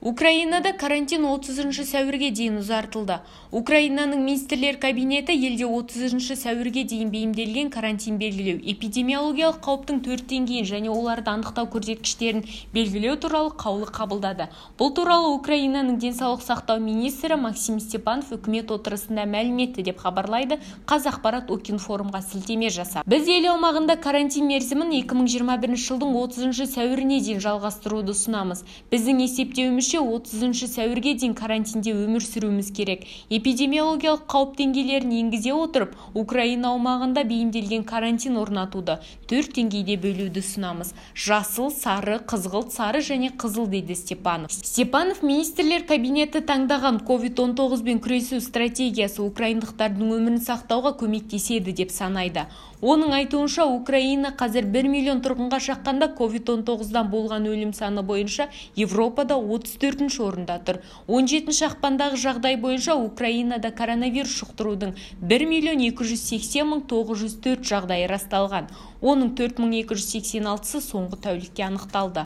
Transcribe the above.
Украинада карантин 30 сәуірге дейін ұзартылды. Украинаның министрлер кабинеті елде 30 сәуірге дейін бейімделген карантин белгілеу, эпидемиологиялық қауіптің 4 деңгейін және оларды анықтау көрсеткіштерін белгілеу туралы қаулы қабылдады. Бұл туралы Украинаның денсаулық сақтау министрі Максим Степанов үкімет отырысында мәлім етті деп хабарлайды Қазақпарат Укринформға сілтеме жасап. Біз ел аумағында карантин мерзімін 2021 жылдың 30 сәуіріне дейін жалғастыруды ұсынамыз. Біздің есептеуімізше 30 сәуірге дейін карантинде өмір сүруіміз керек. Эпидемиологиялық қауіп деңгейлерін енгізе отырып, Украина аумағында бейімделген карантин орнатуды 4 деңгейде бөлуді ұсынамыз. Жасыл, сары, қызғылт, сары және қызыл дейді Степанов. Степанов министрлер кабинеті таңдаған COVID-19 бен күресу стратегиясы украиндықтардың өмірін сақтауға көмектеседі деп санайды. Оның айтуынша, Украина қазір 1 миллион тұрғынға шаққанда COVID-19-дан болған өлім саны бойынша Европада 34-ші орында тұр. 17 ақпандағы жағдай бойынша Украинада коронавирус жұқтырудың 1.280.904 жағдайы расталған. Оның 4.286-сы соңғы тәулікте анықталды.